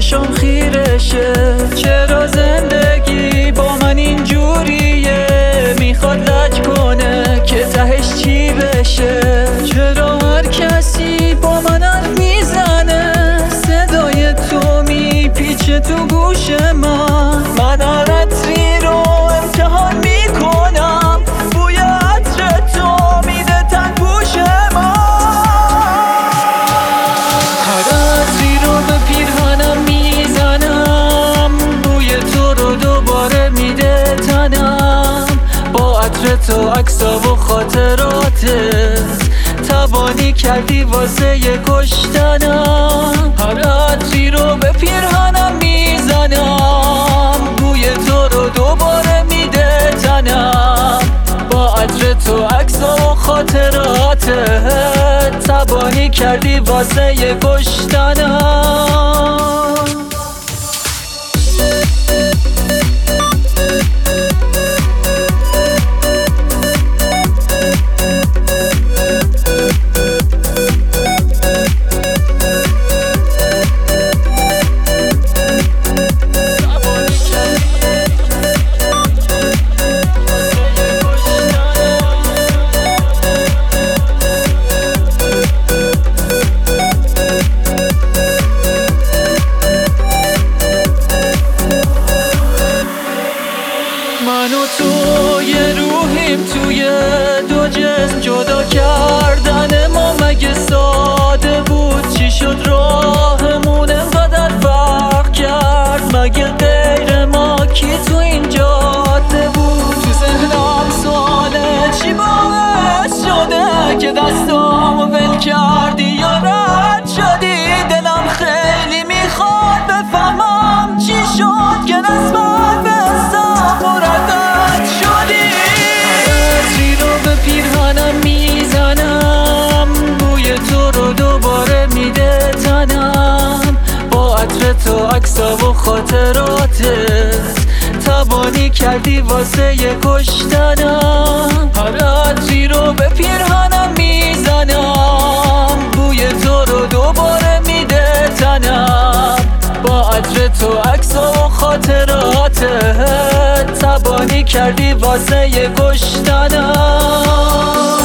چشم خیرشه. چرا زندگی با من اینجوریه؟ میخواد لج کنه که تهش چی بشه. چرا هر کسی با من حرف میزنه؟ صدای تو میپیچه تو گوش من هر عطری رو امتحان میکنم. بوی عطر تو میده تن پوش من. هر عطری رو به پیرهنم میزنم، بوی تو رو دوباره میده تنم. با عطر تو عکسا و خاطراتت تبانی کردی واسه کشتنم. هر عطری رو به پیرهنم میزنم، بوی تو رو دوباره میده تنم. با عطر تو عکسا و خاطراتت تبانی کردی واسه کشتنم. من و تو یه روحیم توی دو جسم، جدا کردن ما مگه ساده بود؟ چی شد راهمون انقدر فرق کرد؟ مگه غیر ما کی تو این جاده بود؟ تو ذهنم سواله چی باعث شده که دستامو ول کردی یا رد شدی؟ دلم خیلی میخواد بفهمم چی شد که نسبت به سفرت شدی. عطری رو به پیرهنم میزنم، بوی تو رو دوباره میده تنم. با عطر تو عکسا و خاطراتت تبانی کردی واسه کشتنم. هر عطری رو به پیرهنم میزنم، بوی تو رو دوباره میده تنم. با عطر تو عکسا و خاطراتت تبانی کردی واسه کشتنم.